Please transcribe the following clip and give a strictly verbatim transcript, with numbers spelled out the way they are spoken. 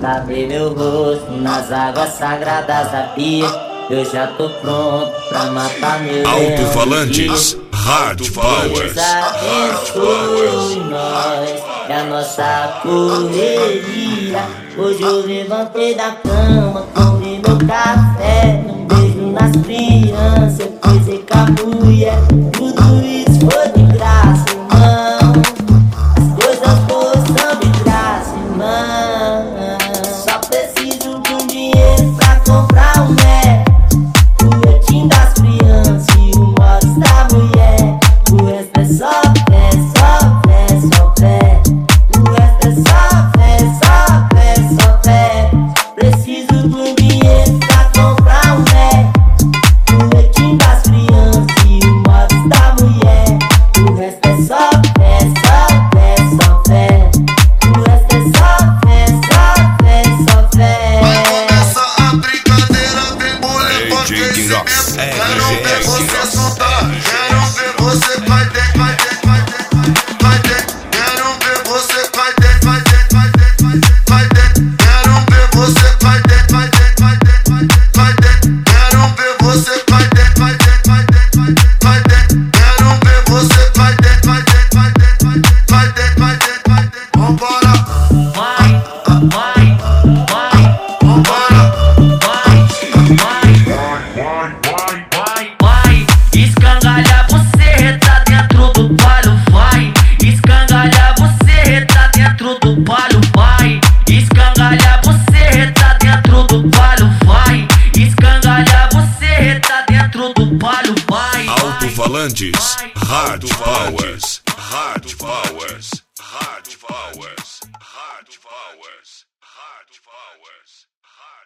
Lavei meu rosto nas águas sagradas da pia. Eu já tô pronto pra matar meu Alto-falantes, hard power. Foi nós, é a nossa correria. Hoje eu levantei da cama, tomei meu café, um beijo nas crianças, eu coisei com a mulher. Tudo isso foi de graça, irmão. As coisas boas são de graça, irmão. Só preciso de um dinheiro pra comprar um Mac, o leitinho das crianças e o modo da mulher. O resto é só fé, só fé, só fé. O resto é só fé, só fé, só fé. Preciso de um dinheiro pra comprar um Mac, o leitinho das crianças e o modo da mulher. O resto é só fé, só fé, só fé. O resto é só fé, só fé, só fé. Vai começar a brincadeira, vem mulher, porque esse mesmo. Quero ver você soltar, quero ver você vai dentro, vai dentro, vai dentro, vai dentro. Quero ver você vai dentro, vai dentro, vai dentro, vai dentro. Quero ver você vai dentro, vai dentro, vai dentro, vai dentro. Quero ver você vai dentro, vai dentro, vai dentro, vai dentro. Quero ver você vai dentro, vai dentro, vai dentro, vai dentro, vai dentro, vai dentro. Vambora, Vai, vai, vai, vambora. vai, vai. Escangalha você, tá dentro do palio, vai. Escangalha você, tá dentro do palio, vai. Escangalha você, tá dentro do palio, vai. Escangalha você, tá dentro do palio, vai. Alto-falantes, hard powers, hard powers, hard powers, hard powers, hard powers, hard